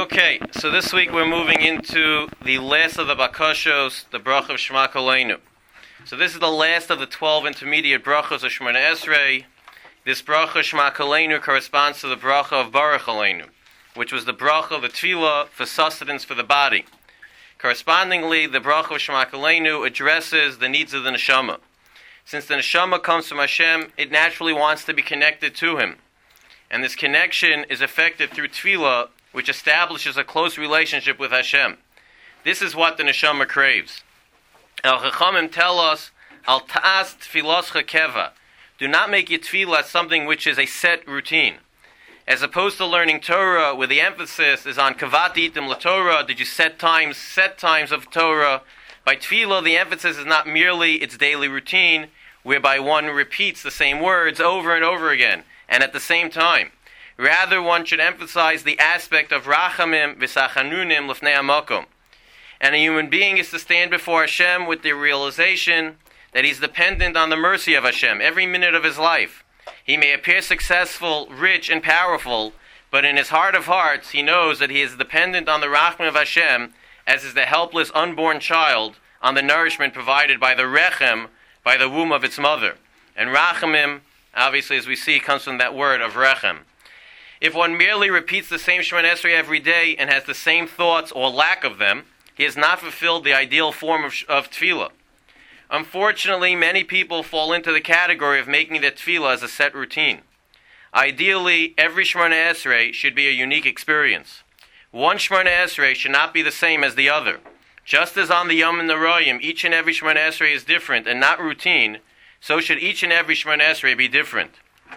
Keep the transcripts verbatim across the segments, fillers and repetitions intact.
Okay, so this week we're moving into the last of the Bakashos, the Bracha of Shema Koleinu. So this is the last of the twelve intermediate brachos of Shemona Esrei. This bracha Shema Koleinu corresponds to the bracha of Baruch Aleinu, which was the bracha of the tefillah for sustenance for the body. Correspondingly, the bracha of Shema Koleinu addresses the needs of the neshama. Since the neshama comes from Hashem, it naturally wants to be connected to Him. And this connection is effected through tefillah, which establishes a close relationship with Hashem. This is what the neshama craves. El Chachamim tell us, Al ta'as tefiloscha keva. Do not make your tefillah something which is a set routine. As opposed to learning Torah, where the emphasis is on kavati itim laTorah, did you set times, set times of Torah? By tefillah, the emphasis is not merely its daily routine, whereby one repeats the same words over and over again, and at the same time. Rather, one should emphasize the aspect of rachamim v'sachanunim l'fnei hamakom. And a human being is to stand before Hashem with the realization that he's dependent on the mercy of Hashem every minute of his life. He may appear successful, rich, and powerful, but in his heart of hearts, he knows that he is dependent on the rachmim of Hashem, as is the helpless unborn child on the nourishment provided by the rechem, by the womb of its mother. And rachamim, obviously, as we see, comes from that word of rechem. If one merely repeats the same Shemona Esrei every day and has the same thoughts or lack of them, he has not fulfilled the ideal form of, of tefillah. Unfortunately, many people fall into the category of making their tefillah as a set routine. Ideally, every Shemona Esrei should be a unique experience. One Shemona Esrei should not be the same as the other. Just as on the Yom Noraim, each and every Shemona Esrei is different and not routine, so should each and every Shemona Esrei be different.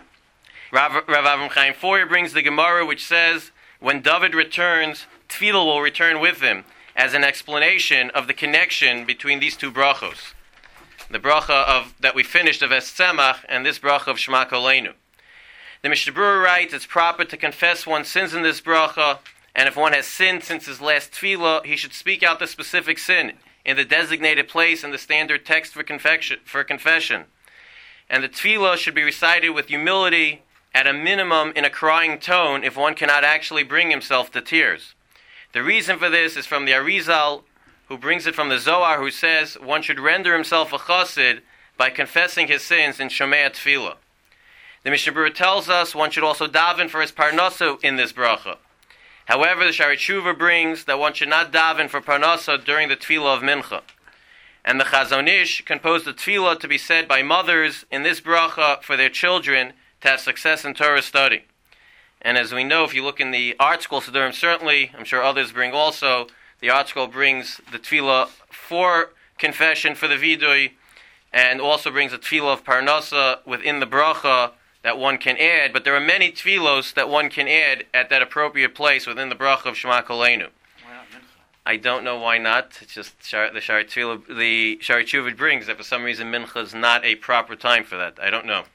Rav, Rav Avram Chaim Foyer brings the Gemara which says, when David returns, tefillah will return with him, as an explanation of the connection between these two brachos. The bracha of that we finished of Es Tzemach and this bracha of Shema Koleinu. The Mishnah Berurah writes, it's proper to confess one's sins in this bracha, and if one has sinned since his last tefillah, he should speak out the specific sin in the designated place in the standard text for confession. For confession. And the tefillah should be recited with humility, at a minimum in a crying tone, if one cannot actually bring himself to tears. The reason for this is from the Arizal, who brings it from the Zohar, who says one should render himself a chassid by confessing his sins in Shomei Tefillah. The Mishnah Berurah tells us one should also daven for his parnasa in this bracha. However, the Shari Tshuva brings that one should not daven for parnasa during the Tefillah of Mincha. And the Chazon Ish composed the Tefillah to be said by mothers in this bracha for their children to have success in Torah study. And as we know, if you look in the Art Scroll Siddurim, certainly, I'm sure others bring also, the Art Scroll brings the tefillah for confession for the vidui, and also brings a tefillah of parnasa within the bracha that one can add, but there are many tefillos that one can add at that appropriate place within the bracha of Shema Koleinu. Why not Mincha? I don't know why not. It's just the Shari Tefillah, the Shari Tshuva brings that for some reason Mincha is not a proper time for that. I don't know.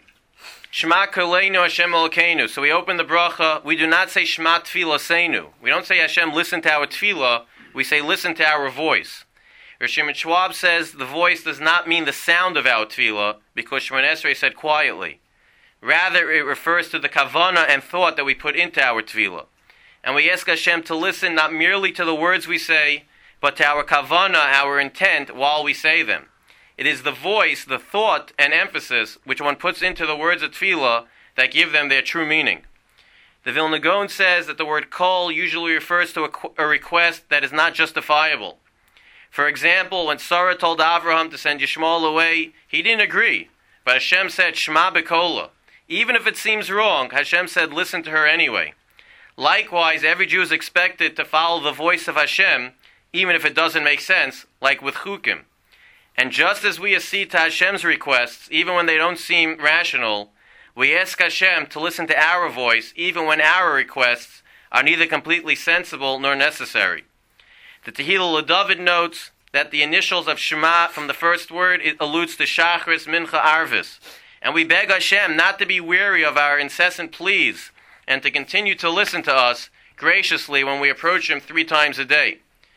Shema Koleinu Hashem Elokeinu. So we open the bracha. We do not say Shema Tefillah Seinu. We don't say Hashem listen to our tefillah. We say listen to our voice. Rav Shimon Schwab says the voice does not mean the sound of our tefillah, because Shemona Esrei said quietly. Rather, it refers to the kavana and thought that we put into our tefillah. And we ask Hashem to listen not merely to the words we say, but to our kavana, our intent, while we say them. It is the voice, the thought, and emphasis which one puts into the words of tefillah that give them their true meaning. The Vilna Gaon says that the word kol usually refers to a, a request that is not justifiable. For example, when Sarah told Avraham to send Yishmael away, he didn't agree, but Hashem said Shema B'kola. Even if it seems wrong, Hashem said listen to her anyway. Likewise, every Jew is expected to follow the voice of Hashem, even if it doesn't make sense, like with chukim. And just as we accede to Hashem's requests, even when they don't seem rational, we ask Hashem to listen to our voice, even when our requests are neither completely sensible nor necessary. The Tehillah LeDavid notes that the initials of Shema from the first word it alludes to Shachris, Mincha, Arvis. And we beg Hashem not to be weary of our incessant pleas and to continue to listen to us graciously when we approach Him three times a day.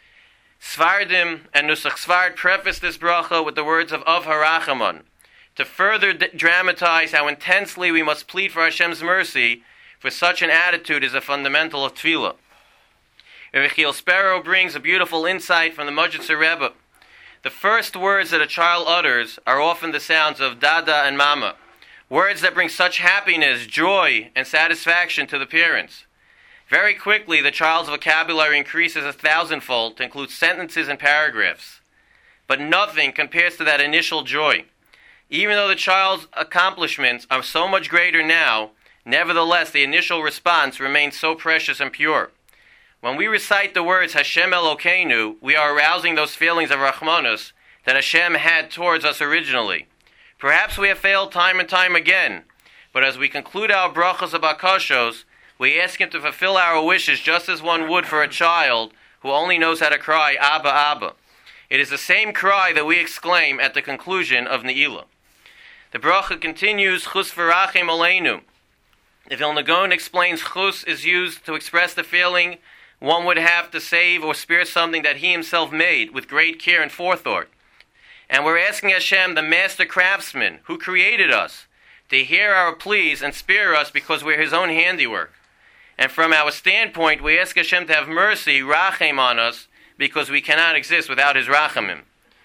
Svardim and Nusach Svard preface this bracha with the words of Av HaRachamon, to further d- dramatize how intensely we must plead for Hashem's mercy, for such an attitude is a fundamental of tefillah. Rabbi Yechiel Sparrow brings a beautiful insight from the Mojitzer Rebbe. The first words that a child utters are often the sounds of Dada and Mama, words that bring such happiness, joy, and satisfaction to the parents. Very quickly, the child's vocabulary increases a thousandfold to include sentences and paragraphs. But nothing compares to that initial joy. Even though the child's accomplishments are so much greater now, nevertheless, the initial response remains so precious and pure. When we recite the words Hashem Elokeinu, we are arousing those feelings of Rachmanus that Hashem had towards us originally. Perhaps we have failed time and time again, but as we conclude our brachos of bakashos, we ask Him to fulfill our wishes just as one would for a child who only knows how to cry, Abba, Abba. It is the same cry that we exclaim at the conclusion of Ne'ilah. The bracha continues, Chus v'rachem aleinu. The Vilna Gaon explains Chus is used to express the feeling one would have to save or spare something that he himself made with great care and forethought. And we're asking Hashem, the master craftsman who created us, to hear our pleas and spare us because we're His own handiwork. And from our standpoint, we ask Hashem to have mercy, rachem, on us, because we cannot exist without His rachamim.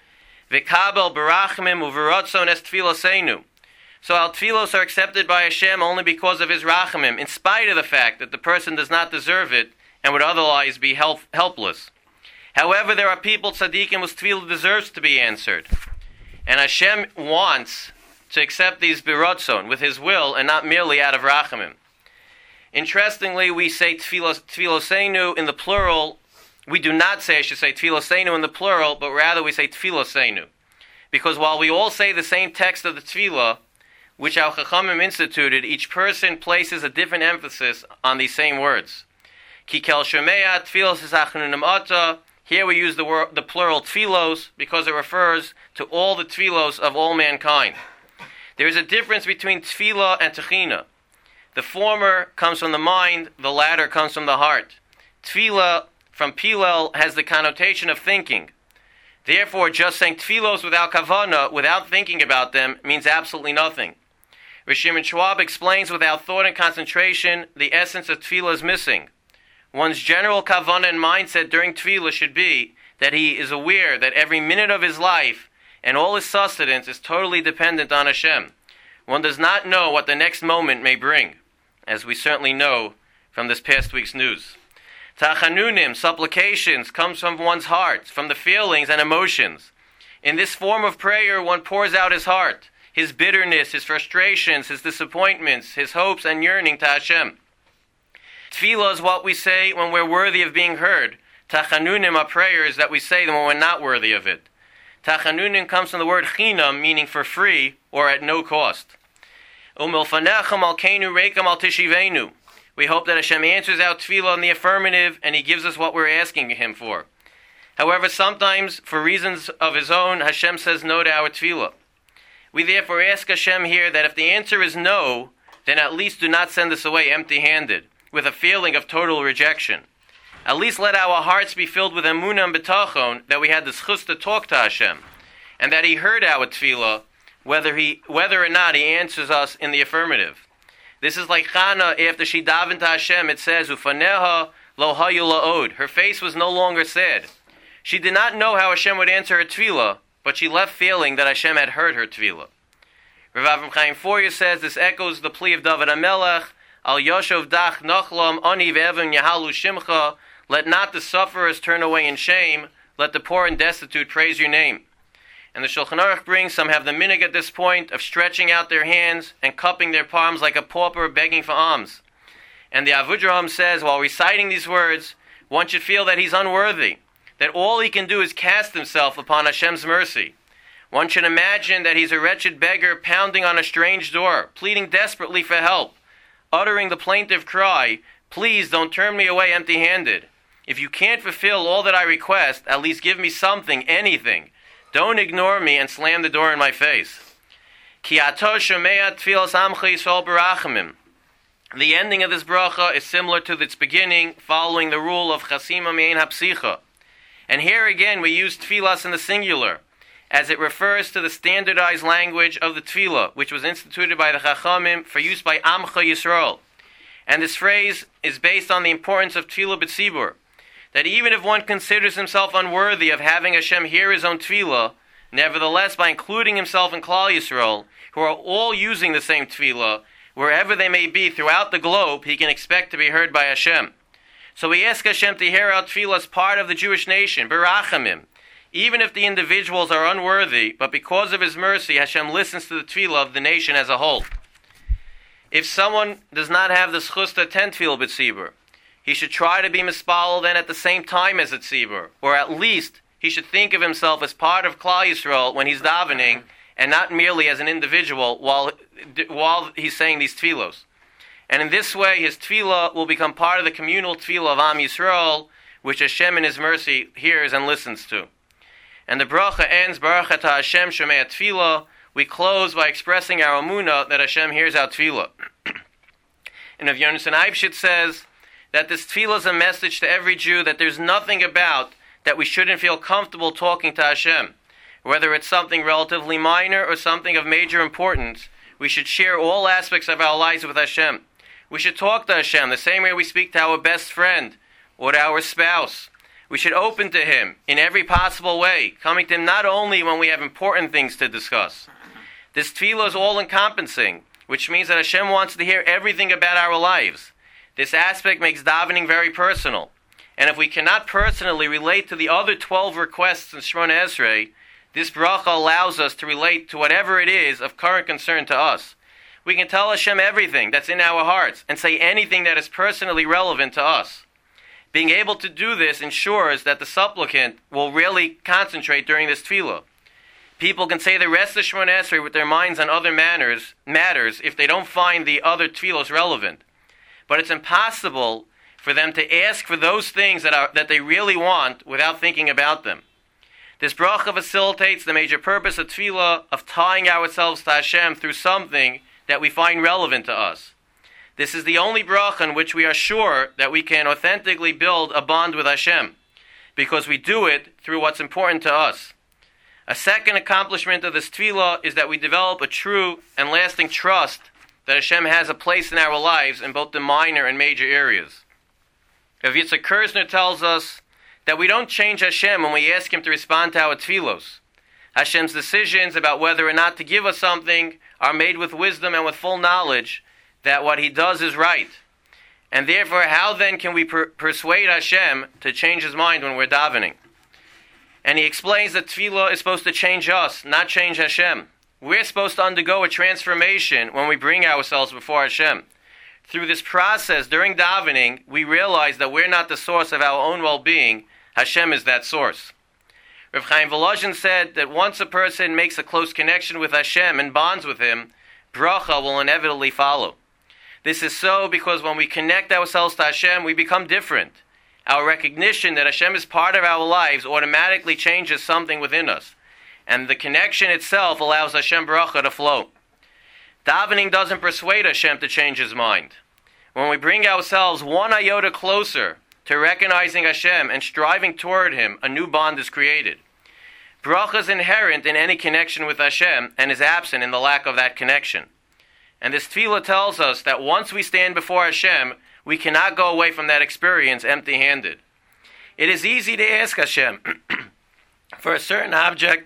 V'kabel barachmim u'v'ratzon es tfiloseinu. So our tfilos are accepted by Hashem only because of His rachamim, in spite of the fact that the person does not deserve it and would otherwise be help, helpless. However, there are people, tzaddikim, whose tefillah deserves to be answered. And Hashem wants to accept these biratzon with His will and not merely out of rachamim. Interestingly, we say tfiloseinu in the plural. We do not say, I should say, tfiloseinu in the plural, but rather we say tfiloseinu. Because while we all say the same text of the tefillah, which our Chachamim instituted, each person places a different emphasis on these same words. Kikel shemea tfilos esachnunim ata. Here we use the word, the plural tfilos, because it refers to all the tfilos of all mankind. There is a difference between tefillah and techina. The former comes from the mind, the latter comes from the heart. Tefillah from Pilel has the connotation of thinking. Therefore, just saying tfilos without kavana, without thinking about them, means absolutely nothing. Rav Shimon Schwab explains without thought and concentration, the essence of tefillah is missing. One's general kavana and mindset during tefillah should be that he is aware that every minute of his life and all his sustenance is totally dependent on Hashem. One does not know what the next moment may bring, as we certainly know from this past week's news. Tachanunim, supplications, comes from one's heart, from the feelings and emotions. In this form of prayer, one pours out his heart, his bitterness, his frustrations, his disappointments, his hopes and yearning to Hashem. Tefillah is what we say when we're worthy of being heard. Tachanunim are prayers that we say when we're not worthy of it. Tachanunim comes from the word chinam, meaning for free or at no cost. Umilfanechem alkeinu reikam al tishivenu. We hope that Hashem answers our tefillah in the affirmative and He gives us what we're asking Him for. However, sometimes, for reasons of His own, Hashem says no to our tefillah. We therefore ask Hashem here that if the answer is no, then at least do not send us away empty-handed, with a feeling of total rejection. At least let our hearts be filled with emunah and betachon that we had the zchus to talk to Hashem, and that He heard our tefillah, whether he, whether or not He answers us in the affirmative. This is like Chana after she davened to Hashem. It says, "Ufaneha lo hayu la'od." Her face was no longer sad. She did not know how Hashem would answer her tefillah, but she left feeling that Hashem had heard her tefillah. Rav Avram Chaim Fourier says this echoes the plea of David HaMelech, Al Yoshov Dach Nochlam Ani Ve'evim Yahalu Shimcha. Let not the sufferers turn away in shame. Let the poor and destitute praise your name. And the Shulchan Aruch brings, some have the minhag at this point of stretching out their hands and cupping their palms like a pauper begging for alms. And the Avudraham says, while reciting these words, one should feel that he's unworthy, that all he can do is cast himself upon Hashem's mercy. One should imagine that he's a wretched beggar pounding on a strange door, pleading desperately for help, uttering the plaintive cry, "Please don't turn me away empty-handed. If you can't fulfill all that I request, at least give me something, anything. Don't ignore me and slam the door in my face." Ki ato shomea tfilos amcha Yisrael barachamim. The ending of this bracha is similar to its beginning, following the rule of chasima mein hapsicha. And here again we use tfilas in the singular, as it refers to the standardized language of the tefillah, which was instituted by the Chachamim for use by Amcha Yisrael. And this phrase is based on the importance of tefillah b'tzibur. that even if one considers himself unworthy of having Hashem hear his own tefillah, nevertheless, by including himself in Klal Yisrael, who are all using the same tefillah, wherever they may be throughout the globe, he can expect to be heard by Hashem. So we ask Hashem to hear our tefillah as part of the Jewish nation, Berachamim. Even if the individuals are unworthy, but because of his mercy, Hashem listens to the tefillah of the nation as a whole. If someone does not have the schus to attend tefillah b'tzibur, he should try to be mispalel then at the same time as a tzibur, or at least he should think of himself as part of Klal Yisrael when he's davening, and not merely as an individual while while he's saying these tefillos. And in this way, his tefillah will become part of the communal tefillah of Am Yisrael, which Hashem in his mercy hears and listens to. And the bracha ends, Baruch atah Hashem shomei tefillah. We close by expressing our emunah that Hashem hears our tefillah. And Rav Yonasan Eibshitz says that this tefillah is a message to every Jew that there's nothing about that we shouldn't feel comfortable talking to Hashem. Whether it's something relatively minor or something of major importance, we should share all aspects of our lives with Hashem. We should talk to Hashem the same way we speak to our best friend or to our spouse. We should open to Him in every possible way, coming to Him not only when we have important things to discuss. This tefillah is all-encompassing, which means that Hashem wants to hear everything about our lives. This aspect makes davening very personal. And if we cannot personally relate to the other twelve requests in Shemona Esrei, this bracha allows us to relate to whatever it is of current concern to us. We can tell Hashem everything that's in our hearts and say anything that is personally relevant to us. Being able to do this ensures that the supplicant will really concentrate during this tefillah. People can say the rest of Shemona Esrei with their minds on other matters, matters if they don't find the other tefillahs relevant. But it's impossible for them to ask for those things that are that they really want without thinking about them. This bracha facilitates the major purpose of tefillah, of tying ourselves to Hashem through something that we find relevant to us. This is the only bracha in which we are sure that we can authentically build a bond with Hashem, because we do it through what's important to us. A second accomplishment of this tefillah is that we develop a true and lasting trust that Hashem has a place in our lives in both the minor and major areas. Rav Yitzchak Kerzner tells us that we don't change Hashem when we ask Him to respond to our tefillos. Hashem's decisions about whether or not to give us something are made with wisdom and with full knowledge that what He does is right. And therefore, how then can we per- persuade Hashem to change His mind when we're davening? And he explains that tefillah is supposed to change us, not change Hashem. We're supposed to undergo a transformation when we bring ourselves before Hashem. Through this process, during davening, we realize that we're not the source of our own well-being. Hashem is that source. Rav Chaim Volozhin said that once a person makes a close connection with Hashem and bonds with Him, bracha will inevitably follow. This is so because when we connect ourselves to Hashem, we become different. Our recognition that Hashem is part of our lives automatically changes something within us. And the connection itself allows Hashem bracha to flow. Davening doesn't persuade Hashem to change His mind. When we bring ourselves one iota closer to recognizing Hashem and striving toward Him, a new bond is created. Bracha is inherent in any connection with Hashem and is absent in the lack of that connection. And this tefillah tells us that once we stand before Hashem, we cannot go away from that experience empty-handed. It is easy to ask Hashem for a certain object,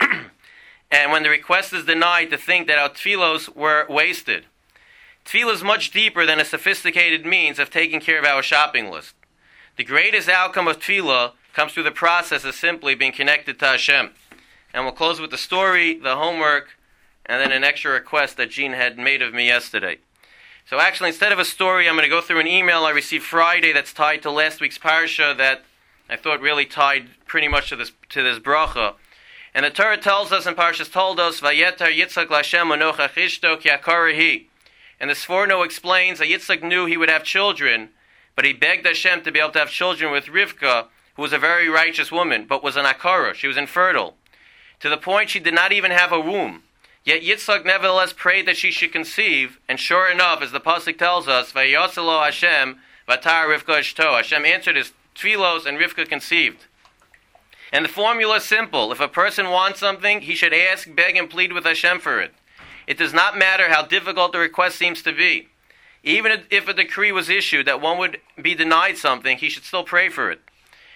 and when the request is denied, to think that our tefillos were wasted. Tefillah is much deeper than a sophisticated means of taking care of our shopping list. The greatest outcome of tefillah comes through the process of simply being connected to Hashem. And we'll close with the story, the homework, and then an extra request that Jean had made of me yesterday. So actually, instead of a story, I'm going to go through an email I received Friday that's tied to last week's parsha that I thought really tied pretty much to this to this bracha. And the Torah tells us, and Parshas told us, Vayetar Yitzchak Lashem Anochach Ishto Ki Akarahi. And the Sforno explains that Yitzchak knew he would have children, but he begged Hashem to be able to have children with Rivka, who was a very righteous woman, but was an akara. She was infertile, to the point she did not even have a womb. Yet Yitzchak nevertheless prayed that she should conceive, and sure enough, as the pasuk tells us, Vayoselo Hashem Vatar Rivka Ishto. Hashem answered his tefillos, and Rivka conceived. And the formula is simple. If a person wants something, he should ask, beg, and plead with Hashem for it. It does not matter how difficult the request seems to be. Even if a decree was issued that one would be denied something, he should still pray for it.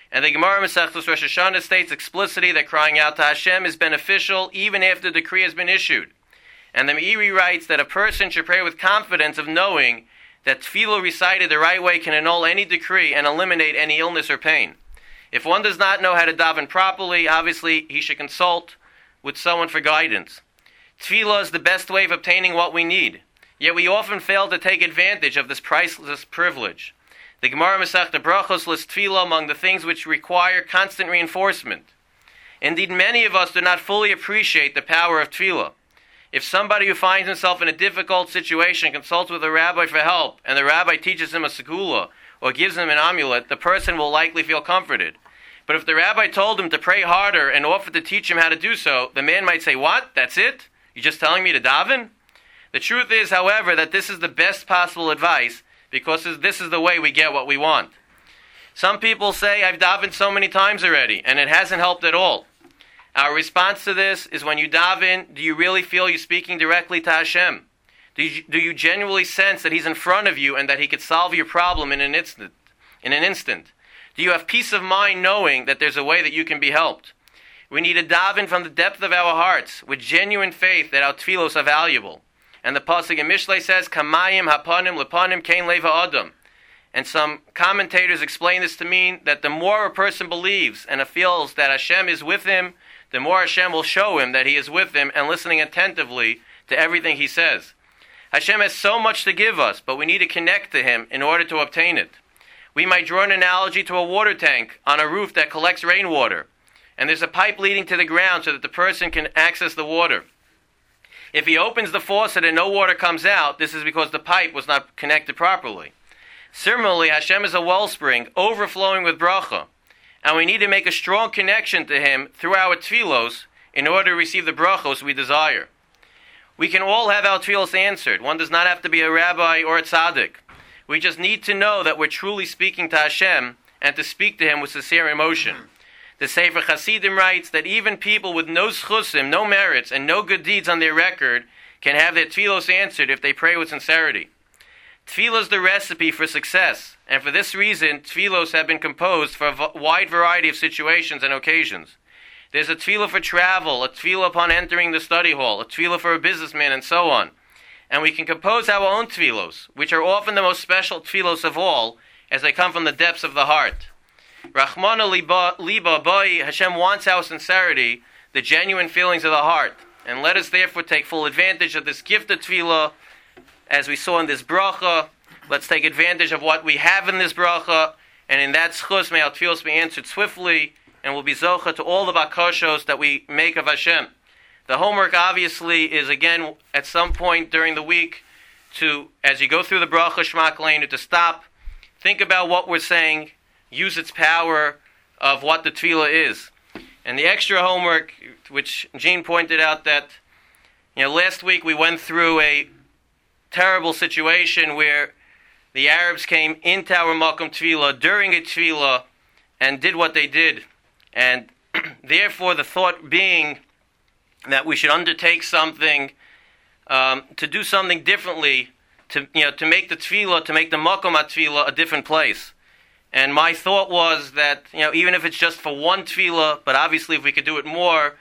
And the Gemara Masechtas Rosh Hashanah states explicitly that crying out to Hashem is beneficial even after the decree has been issued. And the Meiri writes that a person should pray with confidence of knowing that tefillah recited the right way can annul any decree and eliminate any illness or pain. If one does not know how to daven properly, obviously he should consult with someone for guidance. Tefillah is the best way of obtaining what we need, yet we often fail to take advantage of this priceless privilege. The Gemara Masechta Brachos lists tefillah among the things which require constant reinforcement. Indeed, many of us do not fully appreciate the power of tefillah. If somebody who finds himself in a difficult situation consults with a rabbi for help, and the rabbi teaches him a segula or gives him an amulet, the person will likely feel comforted. But if the rabbi told him to pray harder and offered to teach him how to do so, the man might say, "What? That's it? You're just telling me to daven?" The truth is, however, that this is the best possible advice, because this is the way we get what we want. Some people say, "I've davened so many times already, and it hasn't helped at all." Our response to this is, when you daven, do you really feel you're speaking directly to Hashem? Do you, do you genuinely sense that He's in front of you and that He could solve your problem in an instant? In an instant? Do you have peace of mind knowing that there's a way that you can be helped? We need to daven from the depth of our hearts with genuine faith that our tefillos are valuable. And the pasuk in Mishlei says, "Kamayim hapanim lepanim kein leva adam." And some commentators explain this to mean that the more a person believes and feels that Hashem is with him, the more Hashem will show him that He is with him and listening attentively to everything He says. Hashem has so much to give us, but we need to connect to Him in order to obtain it. We might draw an analogy to a water tank on a roof that collects rainwater, and there's a pipe leading to the ground so that the person can access the water. If he opens the faucet and no water comes out, this is because the pipe was not connected properly. Similarly, Hashem is a wellspring overflowing with bracha, and we need to make a strong connection to Him through our tefillos in order to receive the brachos we desire. We can all have our tefillos answered. One does not have to be a rabbi or a tzaddik. We just need to know that we're truly speaking to Hashem and to speak to Him with sincere emotion. The Sefer Hasidim writes that even people with no schusim, no merits, and no good deeds on their record can have their tefillos answered if they pray with sincerity. Tefillah is the recipe for success, and for this reason, tefillos have been composed for a wide variety of situations and occasions. There's a tefillah for travel, a tefillah upon entering the study hall, a tefillah for a businessman, and so on. And we can compose our own tefillos, which are often the most special tefillos of all, as they come from the depths of the heart. Rachmana liba boi, Hashem wants our sincerity, the genuine feelings of the heart. And let us therefore take full advantage of this gift of tefillah, as we saw in this bracha. Let's take advantage of what we have in this bracha, and in that schus may our tefillos be answered swiftly, and we'll be zocha to all the bakoshos that we make of Hashem. The homework obviously is, again, at some point during the week, to, as you go through the bracha Shema Koleinu, to stop, think about what we're saying, use its power of what the tefillah is. And the extra homework, which Gene pointed out, that, you know, last week we went through a terrible situation where the Arabs came into our Makom Tefillah during a Tefillah and did what they did. And therefore the thought being that we should undertake something, um, to do something differently, to, you know, to make the Tefillah, to make the Makom HaTefillah a different place. And my thought was that, you know, even if it's just for one tefillah, but obviously if we could do it more,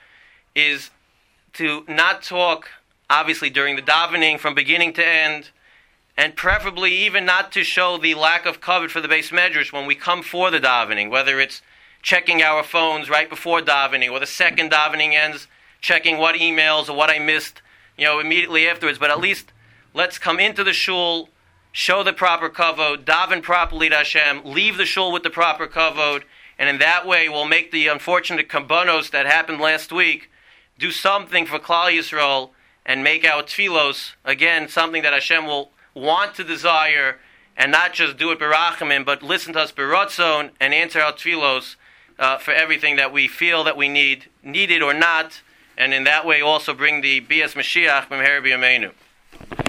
is to not talk, obviously, during the davening from beginning to end, and preferably even not to show the lack of kavod for the Beis Medrash when we come for the davening, whether it's checking our phones right before davening, or the second davening ends, checking what emails or what I missed, you know, immediately afterwards. But at least let's come into the shul, show the proper kavod, daven properly to Hashem, leave the shul with the proper kavod, and in that way we'll make the unfortunate kabbanos that happened last week do something for Klal Yisrael and make our tefillos, again, something that Hashem will want to desire, and not just do it berachimim, but listen to us beratzon and answer our tefillos uh, for everything that we feel that we need, needed or not, and in that way also bring the Bias Mashiach b'meher b'yameinu.